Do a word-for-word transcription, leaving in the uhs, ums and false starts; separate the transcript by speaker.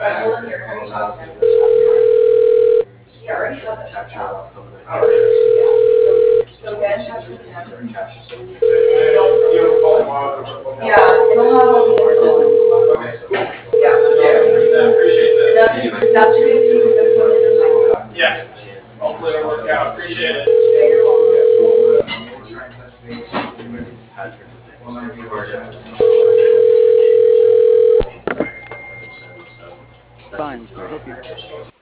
Speaker 1: Well, here, let me talk to him. He already has it checked out.
Speaker 2: Alright.
Speaker 1: So, so get in touch with him.
Speaker 2: You'll call him out.
Speaker 1: Yeah, it'll have all the info.
Speaker 2: Okay, cool.
Speaker 1: Yeah.
Speaker 2: Yeah, I appreciate that.
Speaker 1: That's, that's a good piece of equipment to check out.
Speaker 2: Yeah, hopefully it'll work out. Appreciate it.
Speaker 1: Yeah, you're welcome.
Speaker 3: Fine, hope you.